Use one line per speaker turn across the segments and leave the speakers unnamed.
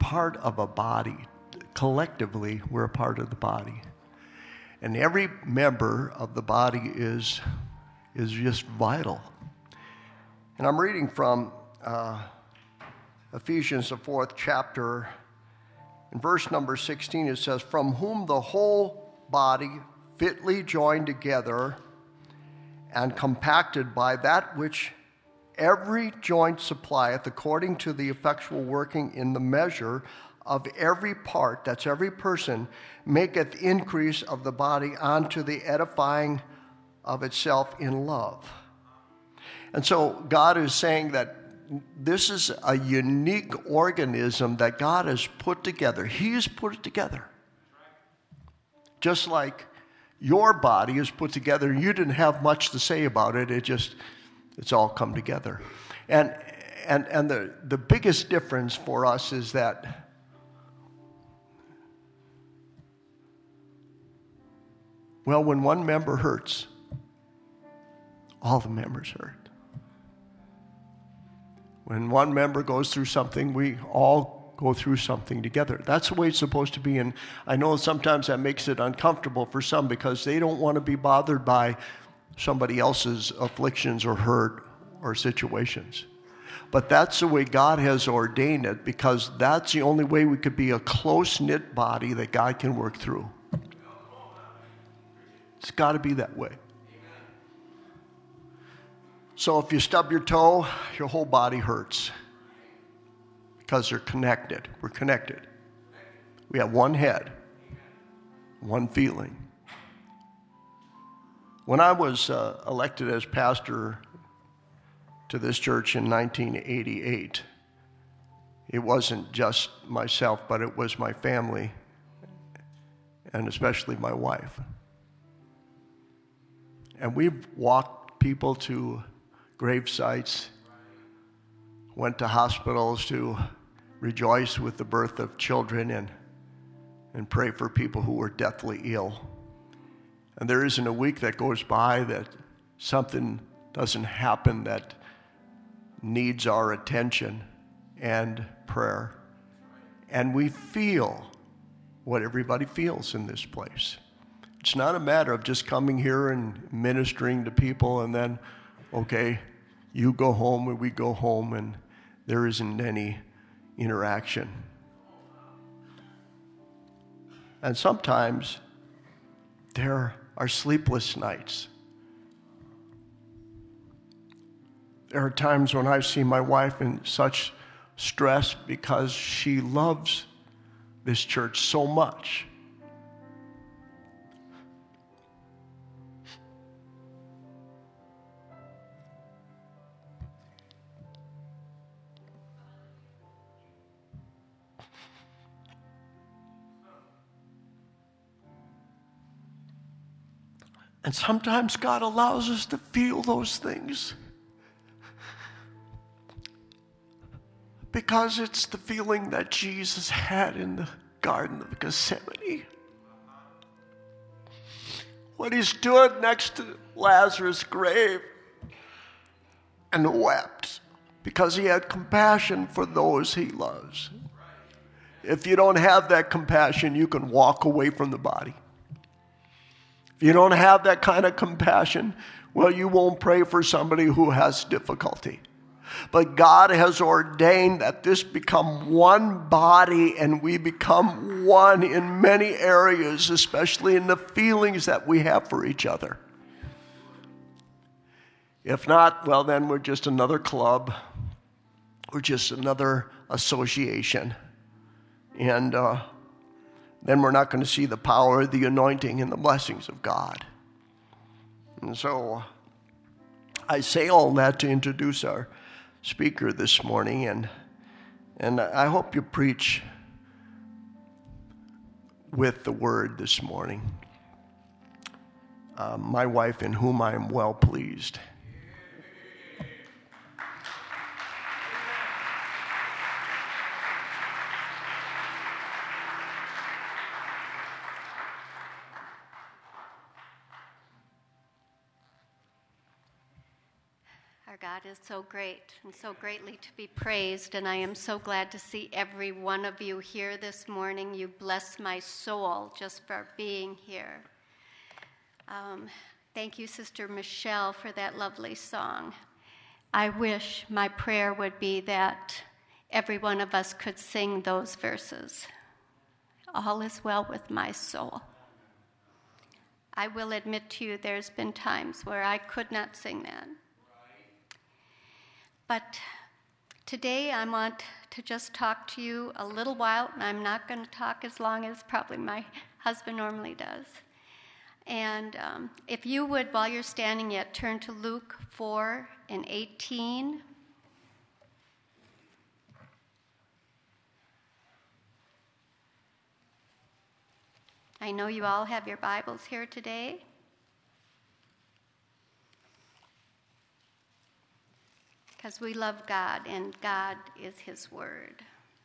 part of a body. Collectively, we're a part of the body. And every member of the body is just vital. And I'm reading from Ephesians, the 4th chapter. In verse number 16, it says, "From whom the whole body, fitly joined together and compacted by that which every joint supplieth, according to the effectual working in the measure of every part," that's every person, "maketh increase of the body unto the edifying of itself in love." And so God is saying that this is a unique organism that God has put together. He has put it together. Just like your body is put together, you didn't have much to say about it. It's all come together. And the biggest difference for us is that when one member hurts, all the members hurt. When one member goes through something, we all go through something together. That's the way it's supposed to be. And I know sometimes that makes it uncomfortable for some because they don't want to be bothered by somebody else's afflictions or hurt or situations. But that's the way God has ordained it, because that's the only way we could be a close-knit body that God can work through. It's got to be that way. So if you stub your toe, your whole body hurts because they're connected. We're connected. We have one head, one feeling. When I was elected as pastor to this church in 1988, it wasn't just myself, but it was my family, and especially my wife. And we've walked people to grave sites, went to hospitals to rejoice with the birth of children and pray for people who were deathly ill. And there isn't a week that goes by that something doesn't happen that needs our attention and prayer. And we feel what everybody feels in this place. It's not a matter of just coming here and ministering to people and then, okay, you go home and we go home and there isn't any interaction. And sometimes there are sleepless nights. There are times when I've seen my wife in such stress because she loves this church so much. And sometimes God allows us to feel those things because it's the feeling that Jesus had in the Garden of Gethsemane when he stood next to Lazarus' grave and wept because he had compassion for those he loves. If you don't have that compassion, you can walk away from the body. If you don't have that kind of compassion, well, you won't pray for somebody who has difficulty. But God has ordained that this become one body and we become one in many areas, especially in the feelings that we have for each other. If not, well, then we're just another club. We're just another association. And then we're not going to see the power, the anointing, and the blessings of God. And so I say all that to introduce our speaker this morning, and I hope you preach with the word this morning. My wife, in whom I am well pleased.
Our Our God is so great and so greatly to be praised, and I am so glad to see every one of you here this morning. You bless my soul just for being here. Thank you, Sister Michelle, for that lovely song. I wish my prayer would be that every one of us could sing those verses. All is well with my soul. I will admit to you there's been times where I could not sing that. But today I want to just talk to you a little while, and I'm not going to talk as long as probably my husband normally does. And if you would, while you're standing yet, turn to Luke 4:18. I know you all have your Bibles here today. Because we love God, and God is His Word.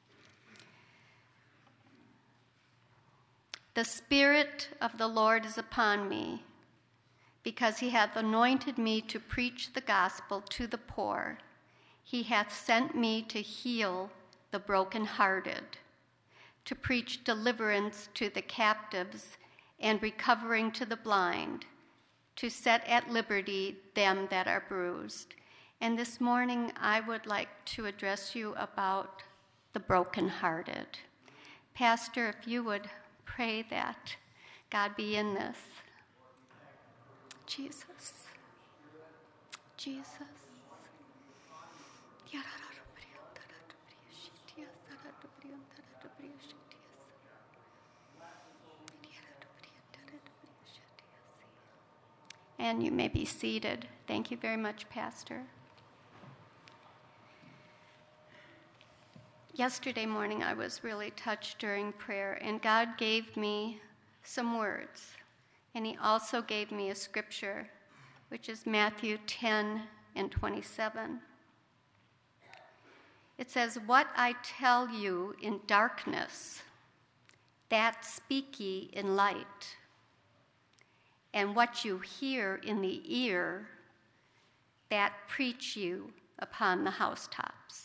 The Spirit of the Lord is upon me, because He hath anointed me to preach the gospel to the poor. He hath sent me to heal the brokenhearted, to preach deliverance to the captives and recovering to the blind, to set at liberty them that are bruised. And this morning I would like to address you about the brokenhearted. Pastor, if you would pray that God be in this. Jesus. Jesus. And you may be seated. Thank you very much, Pastor. Yesterday morning, I was really touched during prayer, and God gave me some words. And He also gave me a scripture, which is Matthew 10:27. It says, "What I tell you in darkness, that speak ye in light. And what you hear in the ear, that preach you upon the housetops."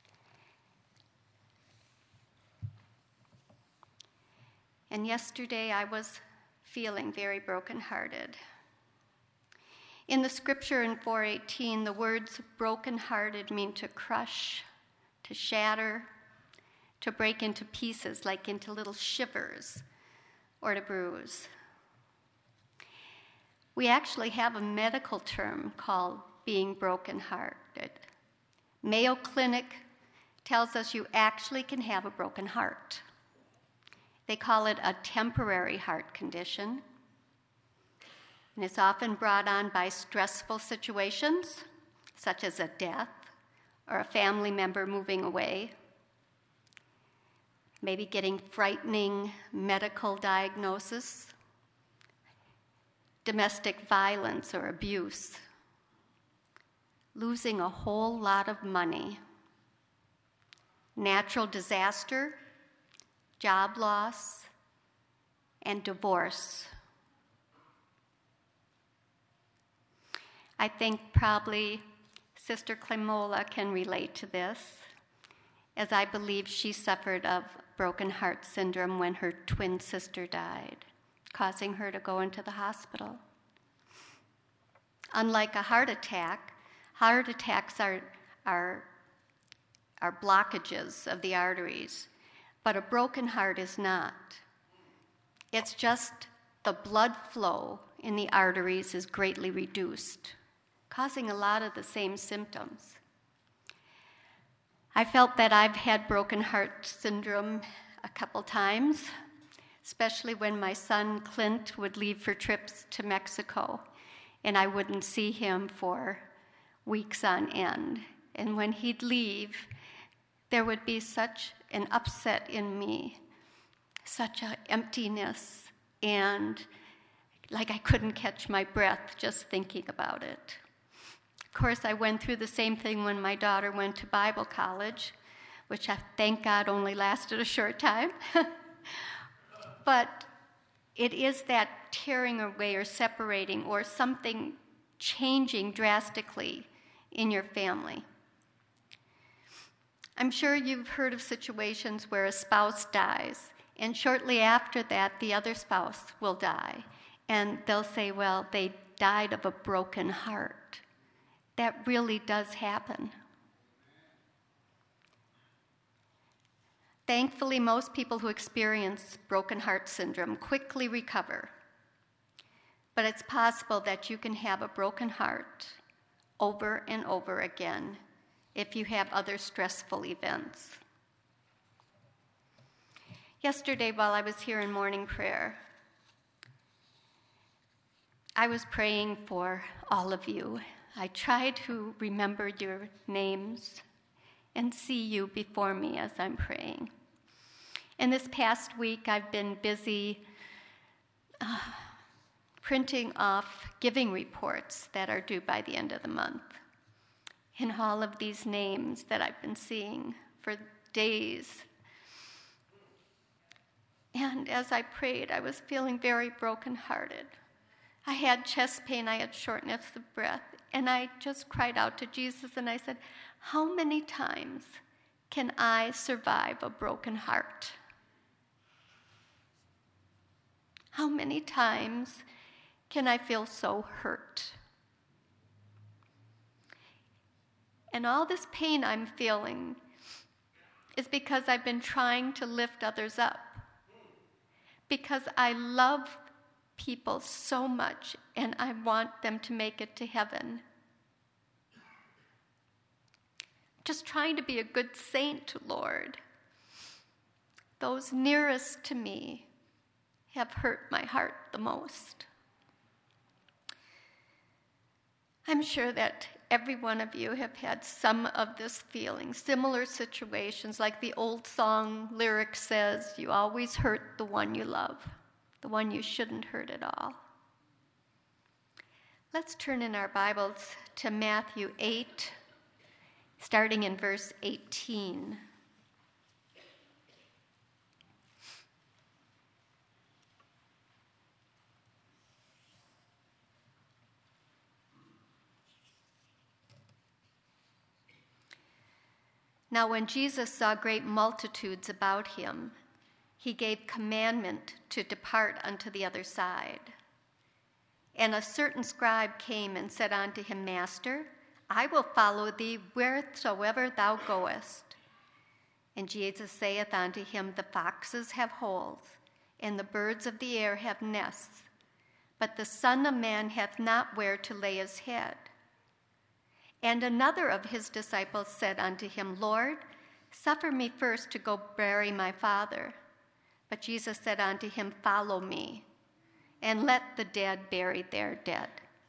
And yesterday I was feeling very brokenhearted. In the scripture in 4:18, the words brokenhearted mean to crush, to shatter, to break into pieces, like into little shivers, or to bruise. We actually have a medical term called being brokenhearted. Mayo Clinic tells us you actually can have a broken heart. They call it a temporary heart condition, and it's often brought on by stressful situations, such as a death or a family member moving away, maybe getting frightening medical diagnosis, domestic violence or abuse, losing a whole lot of money, natural disaster, job loss, and divorce. I think probably Sister Clemola can relate to this, as I believe she suffered of broken heart syndrome when her twin sister died, causing her to go into the hospital. Unlike a heart attacks are blockages of the arteries, but a broken heart is not. It's just the blood flow in the arteries is greatly reduced, causing a lot of the same symptoms. I felt that I've had broken heart syndrome a couple times, especially when my son Clint would leave for trips to Mexico, and I wouldn't see him for weeks on end. And when he'd leave, there would be such an upset in me, such an emptiness, and like I couldn't catch my breath just thinking about it. Of course, I went through the same thing when my daughter went to Bible college, which I thank God only lasted a short time. But it is that tearing away or separating or something changing drastically in your family. I'm sure you've heard of situations where a spouse dies, and shortly after that, the other spouse will die. And they'll say, well, they died of a broken heart. That really does happen. Thankfully, most people who experience broken heart syndrome quickly recover. But it's possible that you can have a broken heart over and over again if you have other stressful events. Yesterday, while I was here in morning prayer, I was praying for all of you. I tried to remember your names and see you before me as I'm praying. And this past week, I've been busy printing off giving reports that are due by the end of the month. And all of these names that I've been seeing for days. And as I prayed, I was feeling very brokenhearted. I had chest pain, I had shortness of breath, and I just cried out to Jesus and I said, how many times can I survive a broken heart? How many times can I feel so hurt? And all this pain I'm feeling is because I've been trying to lift others up. Because I love people so much and I want them to make it to heaven. Just trying to be a good saint, Lord. Those nearest to me have hurt my heart the most. I'm sure that every one of you have had some of this feeling, similar situations, like the old song lyric says, you always hurt the one you love, the one you shouldn't hurt at all. Let's turn in our Bibles to Matthew 8, starting in verse 18. Now when Jesus saw great multitudes about him, he gave commandment to depart unto the other side. And a certain scribe came and said unto him, Master, I will follow thee wheresoever thou goest. And Jesus saith unto him, The foxes have holes, and the birds of the air have nests, but the Son of Man hath not where to lay his head. And another of his disciples said unto him, Lord, suffer me first to go bury my father. But Jesus said unto him, Follow me, and let the dead bury their dead.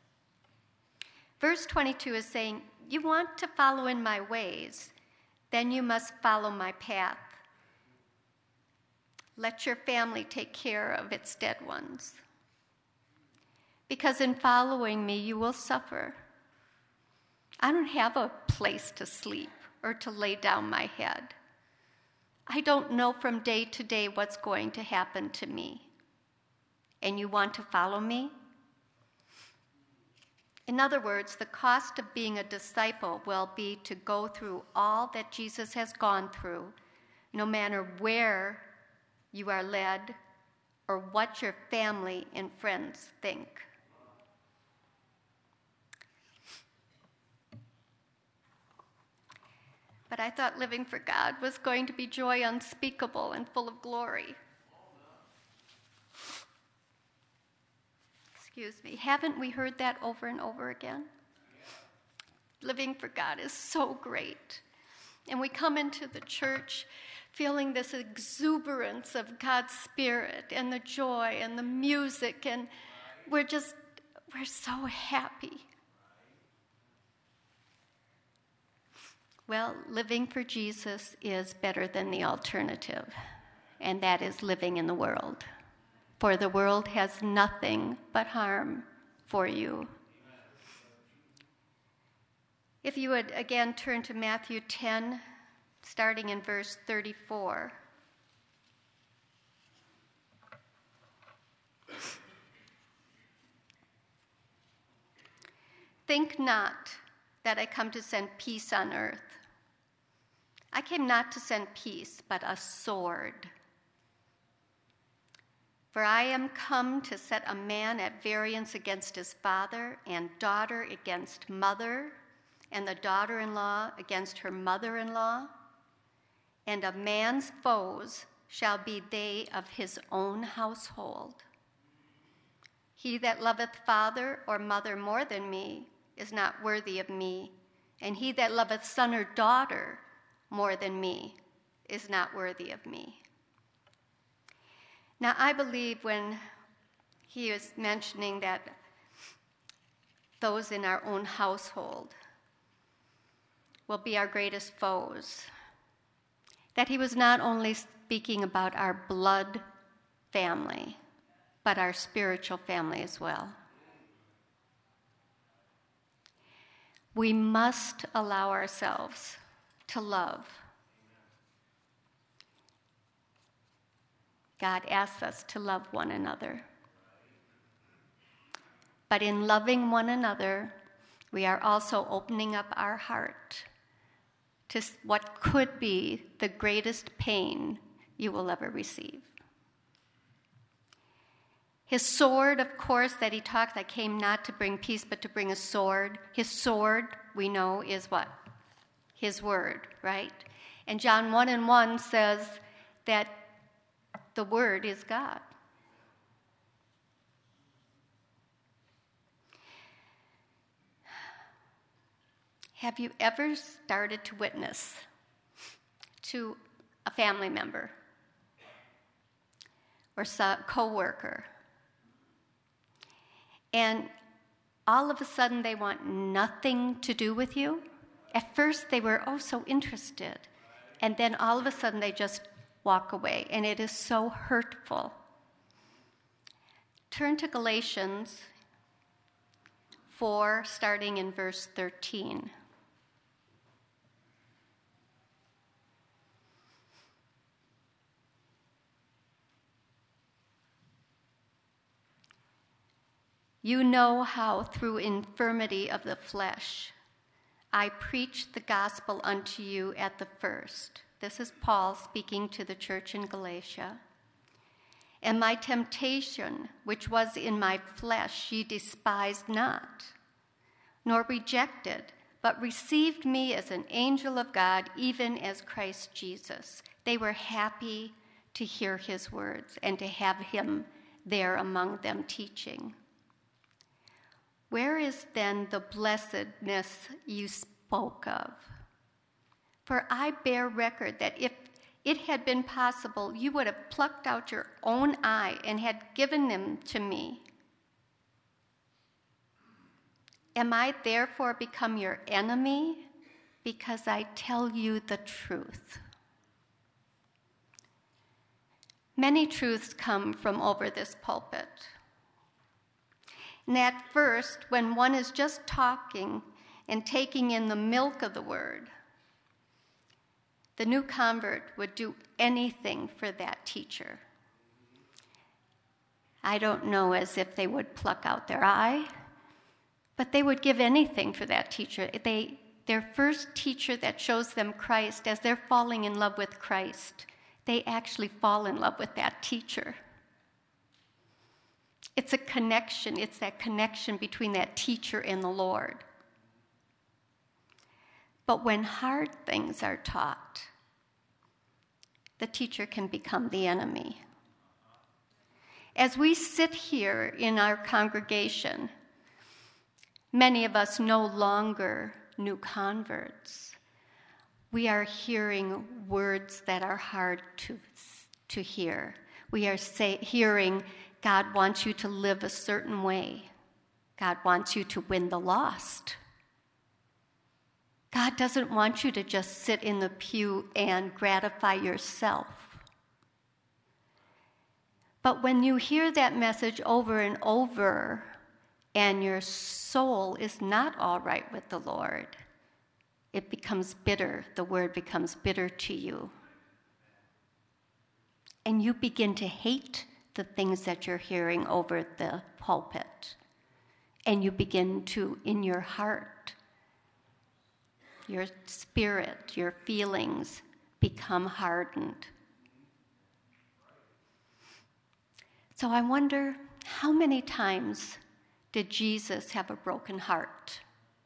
Verse 22 is saying, you want to follow in my ways, then you must follow my path. Let your family take care of its dead ones. Because in following me, you will suffer. I don't have a place to sleep or to lay down my head. I don't know from day to day what's going to happen to me. And you want to follow me? In other words, the cost of being a disciple will be to go through all that Jesus has gone through, no matter where you are led or what your family and friends think. But I thought living for God was going to be joy unspeakable and full of glory. Excuse me, haven't we heard that over and over again? Living for God is so great. And we come into the church feeling this exuberance of God's Spirit and the joy and the music, and we're so happy. Well, living for Jesus is better than the alternative, and that is living in the world. For the world has nothing but harm for you. If you would again turn to Matthew 10, starting in verse 34. Think not that I come to send peace on earth. I came not to send peace, but a sword. For I am come to set a man at variance against his father, and daughter against mother, and the daughter-in-law against her mother-in-law. And a man's foes shall be they of his own household. He that loveth father or mother more than me is not worthy of me, and he that loveth son or daughter more than me is not worthy of me. Now, I believe when he is mentioning that those in our own household will be our greatest foes, that he was not only speaking about our blood family, but our spiritual family as well. We must allow ourselves to love. God asks us to love one another. But in loving one another, we are also opening up our heart to what could be the greatest pain you will ever receive. His sword, of course, that he talks, I came not to bring peace, but to bring a sword. His sword, we know, is what? His word, right? And John 1:1 says that the word is God. Have you ever started to witness to a family member or co-worker, and all of a sudden they want nothing to do with you? At first they were so interested, and then all of a sudden they just walk away, and it is so hurtful. Turn to Galatians 4, starting in verse 13. You know how through infirmity of the flesh I preached the gospel unto you at the first. This is Paul speaking to the church in Galatia. And my temptation, which was in my flesh, ye despised not, nor rejected, but received me as an angel of God, even as Christ Jesus. They were happy to hear his words and to have him there among them teaching. Where is then the blessedness you spoke of? For I bear record that if it had been possible, you would have plucked out your own eye and had given them to me. Am I therefore become your enemy because I tell you the truth? Many truths come from over this pulpit. And at first, when one is just talking and taking in the milk of the word, the new convert would do anything for that teacher. I don't know as if they would pluck out their eye, but they would give anything for that teacher. Their first teacher that shows them Christ, as they're falling in love with Christ, they actually fall in love with that teacher. It's a connection. It's that connection between that teacher and the Lord. But when hard things are taught, the teacher can become the enemy. As we sit here in our congregation, many of us no longer new converts. We are hearing words that are hard to hear. We are hearing, God wants you to live a certain way. God wants you to win the lost. God doesn't want you to just sit in the pew and gratify yourself. But when you hear that message over and over, and your soul is not all right with the Lord, it becomes bitter. The word becomes bitter to you. And you begin to hate the things that you're hearing over the pulpit. And you begin to, in your heart, your spirit, your feelings become hardened. So I wonder, how many times did Jesus have a broken heart?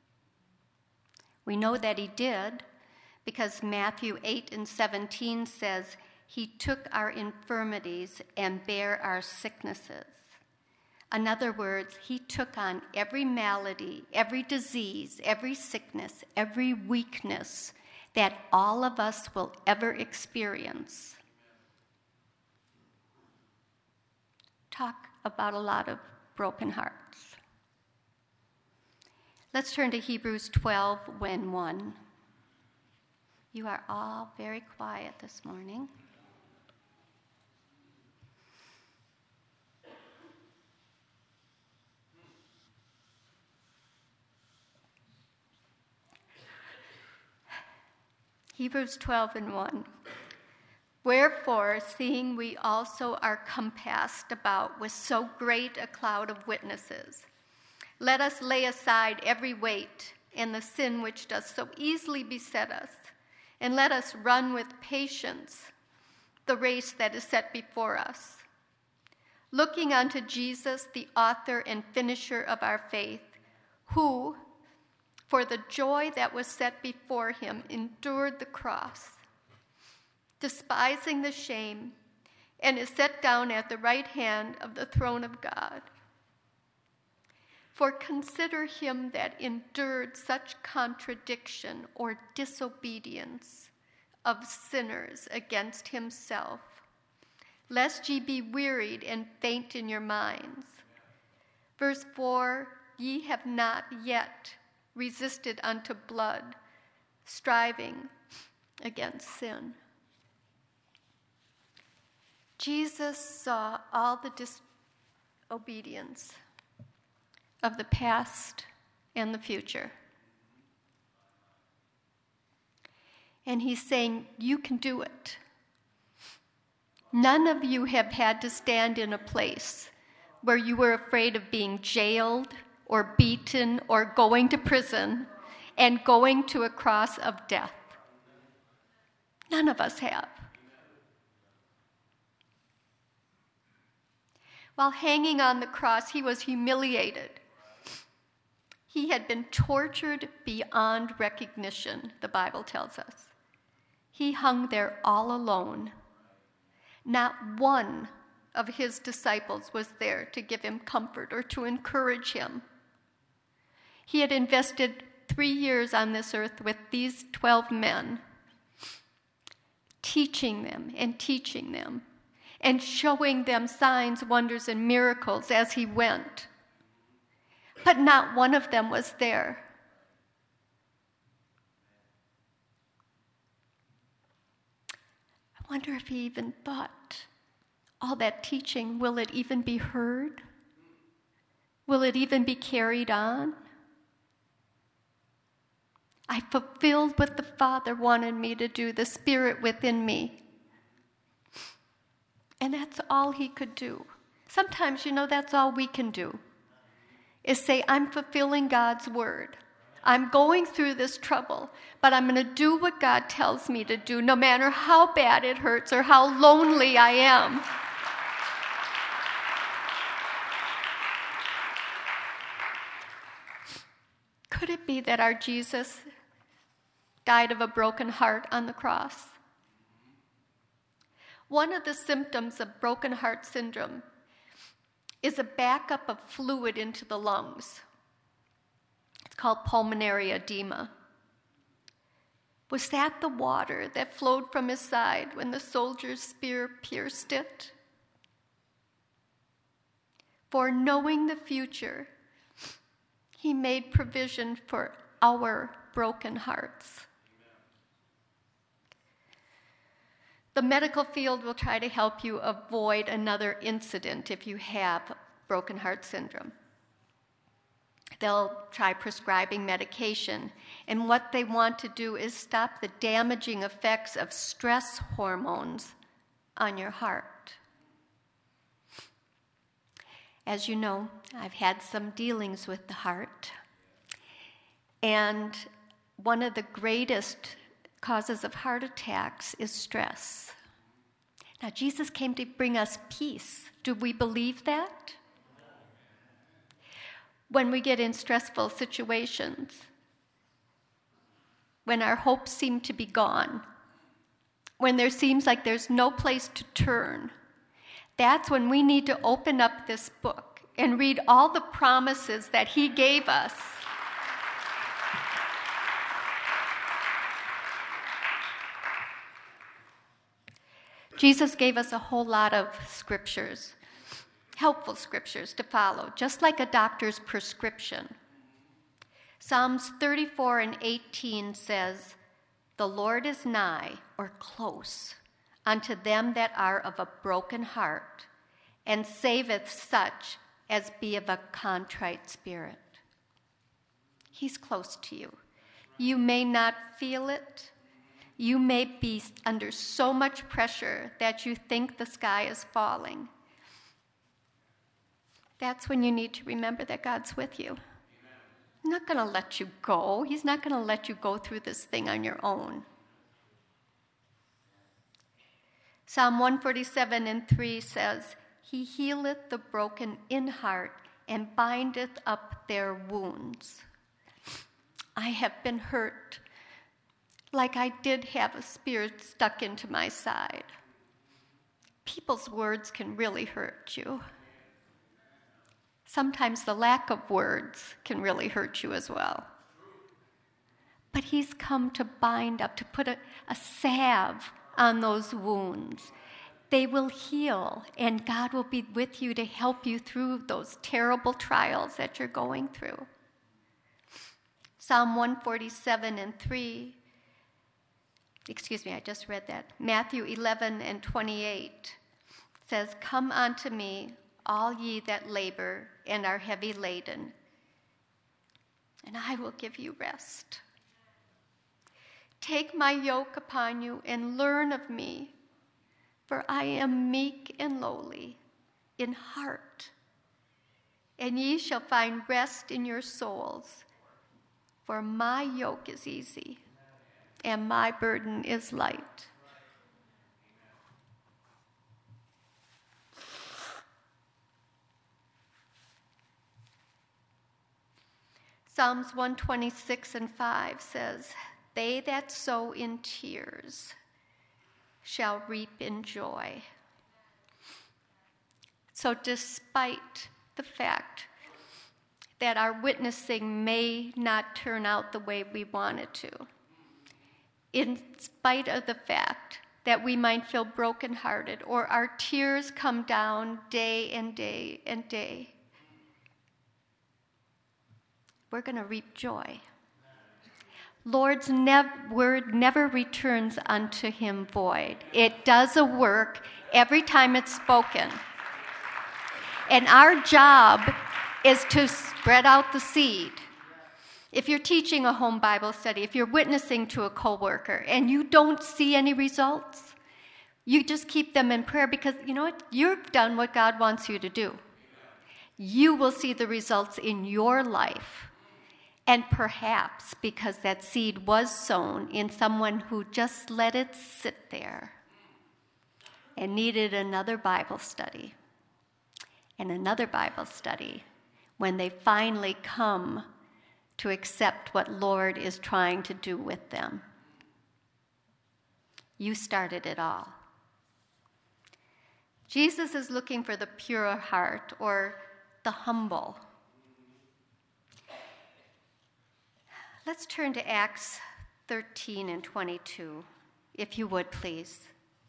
We know that he did because Matthew 8:17 says, he took our infirmities and bare our sicknesses. In other words, he took on every malady, every disease, every sickness, every weakness that all of us will ever experience. Talk about a lot of broken hearts. Let's turn to Hebrews 12:1. You are all very quiet this morning. Hebrews 12:1. Wherefore, seeing we also are compassed about with so great a cloud of witnesses, let us lay aside every weight and the sin which does so easily beset us, and let us run with patience the race that is set before us, looking unto Jesus, the author and finisher of our faith, who, for the joy that was set before him, endured the cross, despising the shame, and is set down at the right hand of the throne of God. For consider him that endured such contradiction or disobedience of sinners against himself, lest ye be wearied and faint in your minds. Verse 4, ye have not yet resisted unto blood, striving against sin. Jesus saw all the disobedience of the past and the future. And he's saying, you can do it. None of you have had to stand in a place where you were afraid of being jailed or beaten or going to prison and going to a cross of death. None of us have. While hanging on the cross, he was humiliated. He had been tortured beyond recognition, the Bible tells us. He hung there all alone. Not one of his disciples was there to give him comfort or to encourage him. He had invested 3 years on this earth with these 12 men, teaching them and showing them signs, wonders, and miracles as he went. But not one of them was there. I wonder if he even thought, all that teaching, will it even be heard? Will it even be carried on? I fulfilled what the Father wanted me to do, the Spirit within me. And that's all he could do. Sometimes, that's all we can do, is say, I'm fulfilling God's word. I'm going through this trouble, but I'm going to do what God tells me to do, no matter how bad it hurts or how lonely I am. Could it be that our Jesus died of a broken heart on the cross? One of the symptoms of broken heart syndrome is a backup of fluid into the lungs. It's called pulmonary edema. Was that the water that flowed from his side when the soldier's spear pierced it? For knowing the future, he made provision for our broken hearts. The medical field will try to help you avoid another incident if you have broken heart syndrome. They'll try prescribing medication, and what they want to do is stop the damaging effects of stress hormones on your heart. As you know, I've had some dealings with the heart, and one of the greatest causes of heart attacks is stress. Now, Jesus came to bring us peace. Do we believe that? When we get in stressful situations, when our hopes seem to be gone, when there seems like there's no place to turn, that's when we need to open up this book and read all the promises that he gave us. Jesus gave us a whole lot of scriptures, helpful scriptures to follow, just like a doctor's prescription. Psalms 34:18 says, "The Lord is nigh," or close, "unto them that are of a broken heart, and saveth such as be of a contrite spirit." He's close to you. You may not feel it. You may be under so much pressure that you think the sky is falling. That's when you need to remember that God's with you. He's not going to let you go. He's not going to let you go through this thing on your own. Psalm 147:3 says, "He healeth the broken in heart and bindeth up their wounds." I have been hurt like I did have a spear stuck into my side. People's words can really hurt you. Sometimes the lack of words can really hurt you as well. But he's come to bind up, to put a salve on those wounds. They will heal, and God will be with you to help you through those terrible trials that you're going through. Psalm 147:3. I just read that. Matthew 11:28 says, "Come unto me, all ye that labor and are heavy laden, and I will give you rest. Take my yoke upon you and learn of me, for I am meek and lowly in heart, and ye shall find rest in your souls, for my yoke is easy and my burden is light." Psalms 126:5 says, "They that sow in tears shall reap in joy." So despite the fact that our witnessing may not turn out the way we want it to, in spite of the fact that we might feel brokenhearted or our tears come down day and day and day, we're going to reap joy. Lord's word never returns unto him void. It does a work every time it's spoken. And our job is to spread out the seed. If you're teaching a home Bible study, if you're witnessing to a coworker and you don't see any results, you just keep them in prayer, because you know what? You've done what God wants you to do. You will see the results in your life. And perhaps because that seed was sown in someone who just let it sit there and needed another Bible study and another Bible study when they finally come to accept what Lord is trying to do with them. You started it all. Jesus is looking for the pure heart, or the humble. Let's turn to Acts 13:22, if you would, please.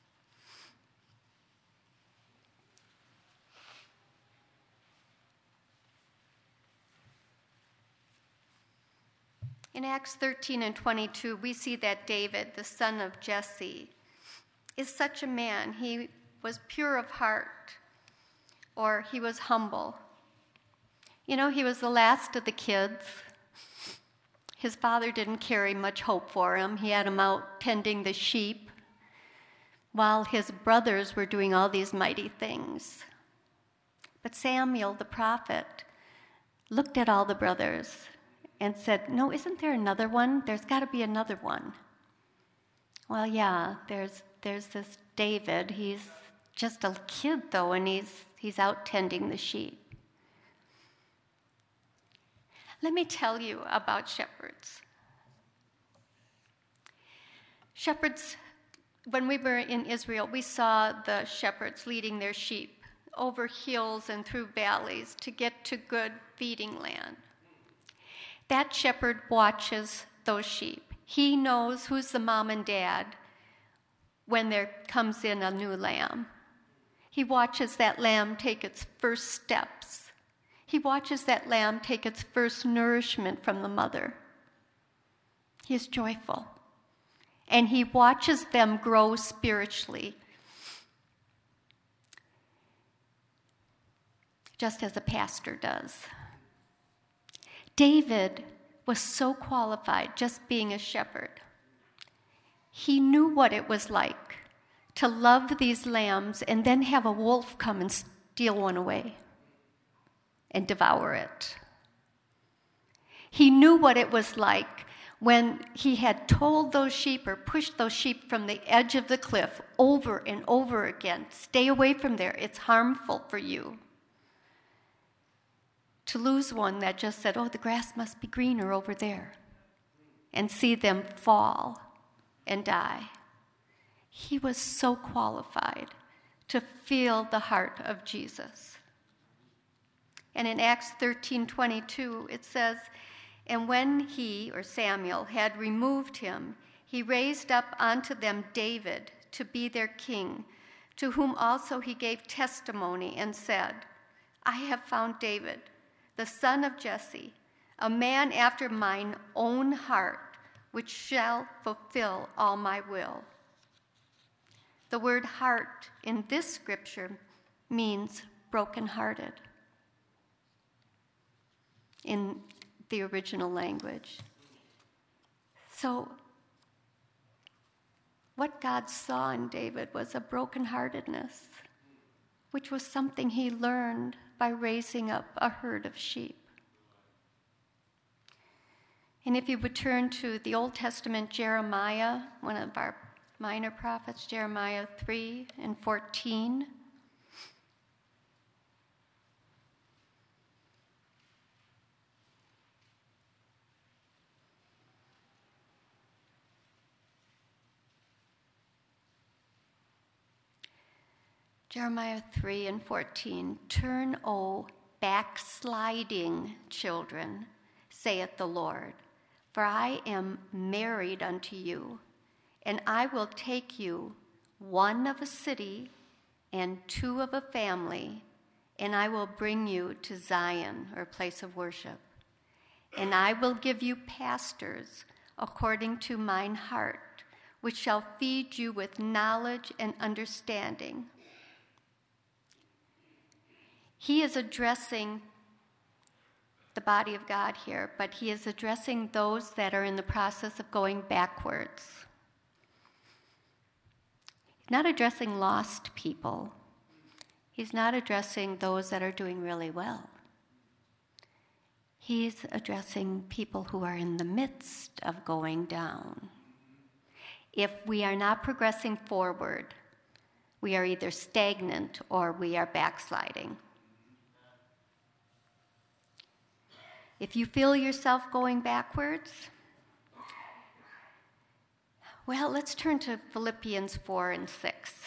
In Acts 13:22, we see that David, the son of Jesse, is such a man. He was pure of heart, or he was humble. You know, he was the last of the kids. His father didn't carry much hope for him. He had him out tending the sheep while his brothers were doing all these mighty things. But Samuel, the prophet, looked at all the brothers and said, "No, isn't there another one? There's got to be another one." Well, yeah, there's this David. He's just a kid, though, and he's out tending the sheep. Let me tell you about shepherds. Shepherds, when we were in Israel, we saw the shepherds leading their sheep over hills and through valleys to get to good feeding land. That shepherd watches those sheep. He knows who's the mom and dad when there comes in a new lamb. He watches that lamb take its first steps. He watches that lamb take its first nourishment from the mother. He is joyful. And he watches them grow spiritually, just as a pastor does. David was so qualified just being a shepherd. He knew what it was like to love these lambs and then have a wolf come and steal one away and devour it. He knew what it was like when he had told those sheep or pushed those sheep from the edge of the cliff over and over again, "Stay away from there, it's harmful for you." To lose one that just said, "Oh, the grass must be greener over there," and see them fall and die. He was so qualified to feel the heart of Jesus. And in Acts 13:22, it says, "And when he," or Samuel, "had removed him, he raised up unto them David to be their king, to whom also he gave testimony and said, I have found David, the son of Jesse, a man after mine own heart, which shall fulfill all my will." The word heart in this scripture means brokenhearted in the original language. So, what God saw in David was a brokenheartedness, which was something he learned by raising up a herd of sheep. And if you would turn to the Old Testament, Jeremiah, one of our minor prophets, Jeremiah 3 and 14. Jeremiah 3 and 14, "Turn, O backsliding children, saith the Lord, for I am married unto you, and I will take you, one of a city and two of a family, and I will bring you to Zion," or place of worship, "and I will give you pastors according to mine heart, which shall feed you with knowledge and understanding." He is addressing the body of God here, but he is addressing those that are in the process of going backwards. He's not addressing lost people. He's not addressing those that are doing really well. He's addressing people who are in the midst of going down. If we are not progressing forward, we are either stagnant or we are backsliding. If you feel yourself going backwards, well, let's turn to Philippians 4 and 6.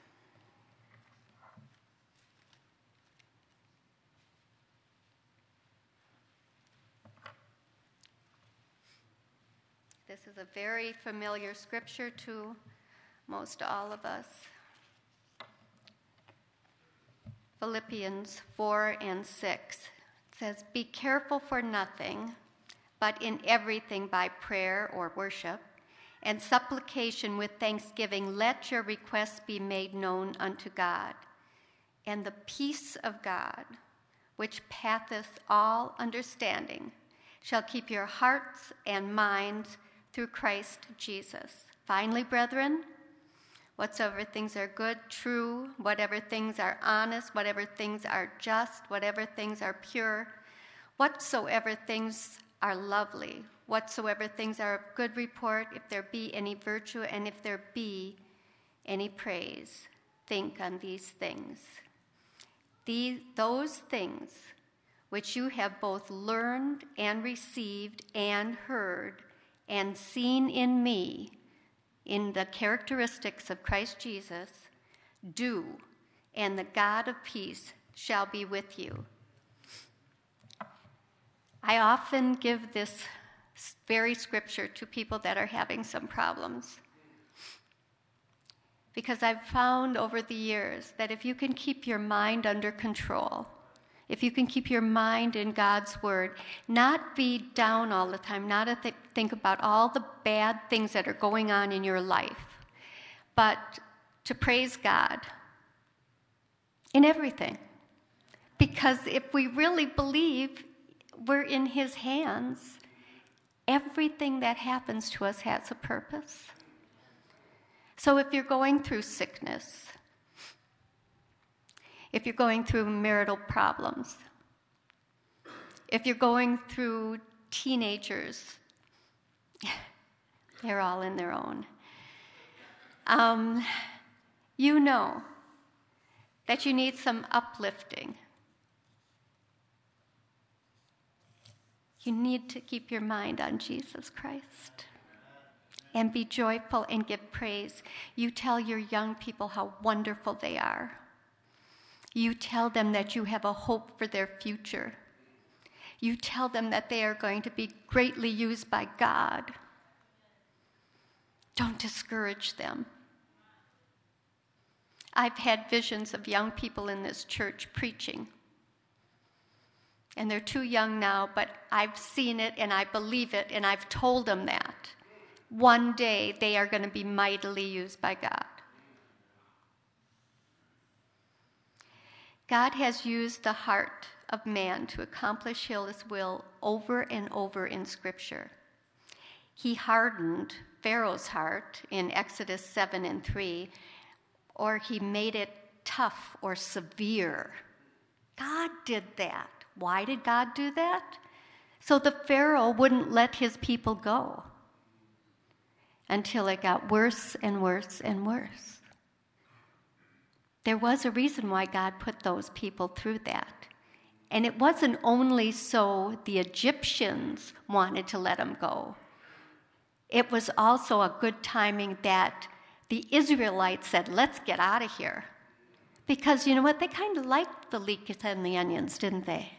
This is a very familiar scripture to most all of us. Philippians 4 and 6. Says, "Be careful for nothing, but in everything by prayer or worship and supplication with thanksgiving, let your requests be made known unto God. And the peace of God, which passeth all understanding, shall keep your hearts and minds through Christ Jesus. Finally, brethren, whatsoever things are good, true, whatever things are honest, whatever things are just, whatever things are pure, whatsoever things are lovely, whatsoever things are of good report, if there be any virtue, and if there be any praise, think on these things. Those things which you have both learned and received and heard and seen in me, in the characteristics of Christ Jesus, do, and the God of peace shall be with you. I often give this very scripture to people that are having some problems, because I've found over the years that if you can keep your mind under control, if you can keep your mind in God's word, not be down all the time, not to think about all the bad things that are going on in your life, but to praise God in everything. Because if we really believe we're in his hands, everything that happens to us has a purpose. So if you're going through sickness, if you're going through marital problems, if you're going through teenagers, they're all in their own. You know that you need some uplifting. You need to keep your mind on Jesus Christ and be joyful and give praise. You tell your young people how wonderful they are. You tell them that you have a hope for their future. You tell them that they are going to be greatly used by God. Don't discourage them. I've had visions of young people in this church preaching. And they're too young now, but I've seen it and I believe it, and I've told them that. One day they are going to be mightily used by God. God has used the heart of man to accomplish his will over and over in Scripture. He hardened Pharaoh's heart in Exodus 7:3, or he made it tough or severe. God did that. Why did God do that? So the Pharaoh wouldn't let his people go until it got worse and worse and worse. There was a reason why God put those people through that. And it wasn't only so the Egyptians wanted to let them go. It was also a good timing that the Israelites said, let's get out of here. Because you know what? They kind of liked the leeks and the onions, didn't they?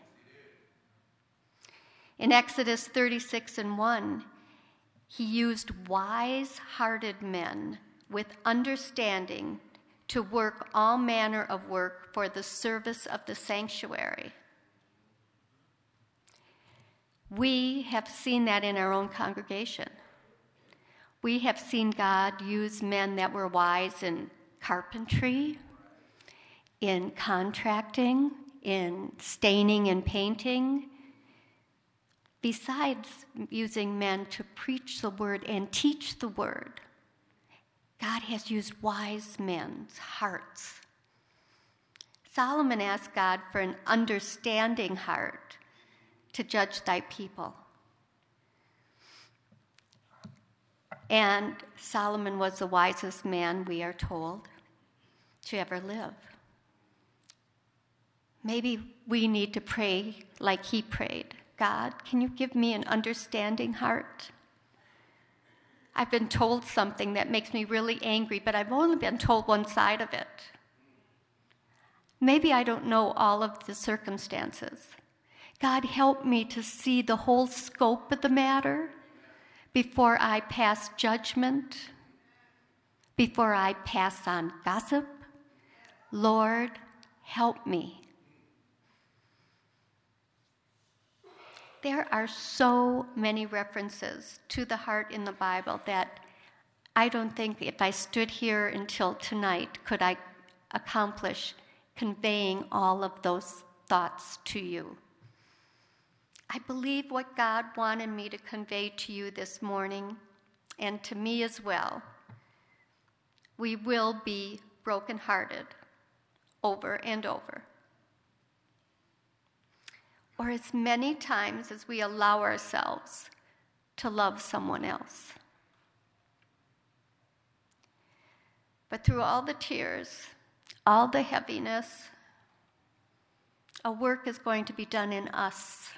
In Exodus 36:1, he used wise-hearted men with understanding to work all manner of work for the service of the sanctuary. We have seen that in our own congregation. We have seen God use men that were wise in carpentry, in contracting, in staining and painting, besides using men to preach the word and teach the word. God has used wise men's hearts. Solomon asked God for an understanding heart to judge thy people. And Solomon was the wisest man, we are told, to ever live. Maybe we need to pray like he prayed. God, can you give me an understanding heart? I've been told something that makes me really angry, but I've only been told one side of it. Maybe I don't know all of the circumstances. God, help me to see the whole scope of the matter before I pass judgment, before I pass on gossip. Lord, help me. There are so many references to the heart in the Bible that I don't think if I stood here until tonight could I accomplish conveying all of those thoughts to you. I believe what God wanted me to convey to you this morning, and to me as well. We will be brokenhearted over and over. or as many times as we allow ourselves to love someone else. But through all the tears, all the heaviness, a work is going to be done in us.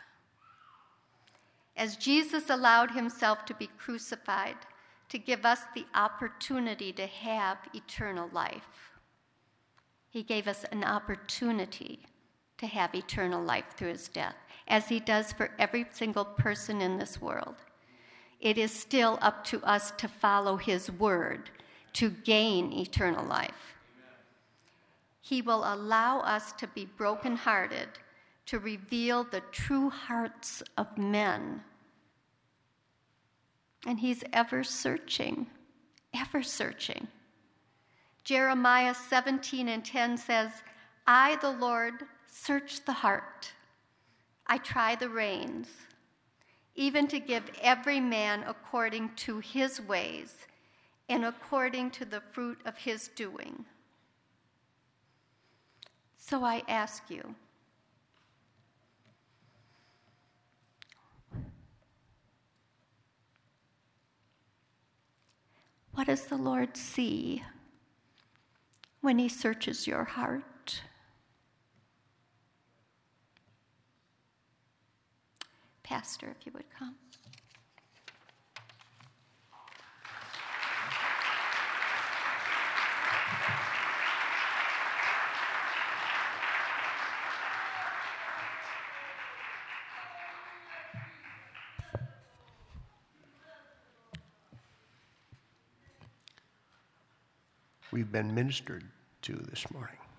As Jesus allowed himself to be crucified to give us the opportunity to have eternal life, he gave us an opportunity to have eternal life through his death, as he does for every single person in this world. It is still up to us to follow his word to gain eternal life. He will allow us to be brokenhearted to reveal the true hearts of men. And he's ever searching, ever searching. Jeremiah 17:10 says, I, the Lord, search the heart. I try the reins, even to give every man according to his ways and according to the fruit of his doing. So I ask you, what does the Lord see when he searches your heart? Pastor, if you would come.
We've been ministered to this morning.